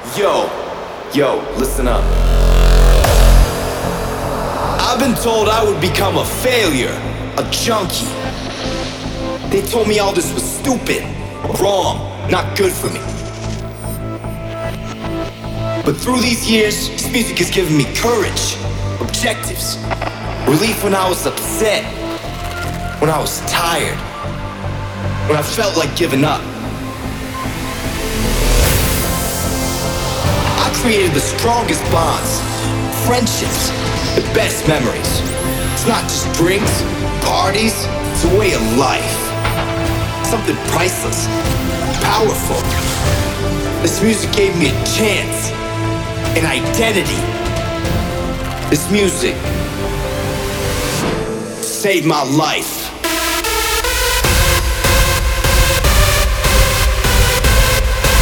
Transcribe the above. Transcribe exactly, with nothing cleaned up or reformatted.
Yo, yo, listen up. I've been told I would become a failure, a junkie. They told me all this was stupid, wrong, not good for me. But through these years, this music has given me courage, objectives, relief when I was upset, when I was tired, when I felt like giving up. I created the strongest bonds, friendships, the best memories. It's not just drinks, parties, it's a way of life. Something priceless, powerful. This music gave me a chance, an identity. This music saved my life.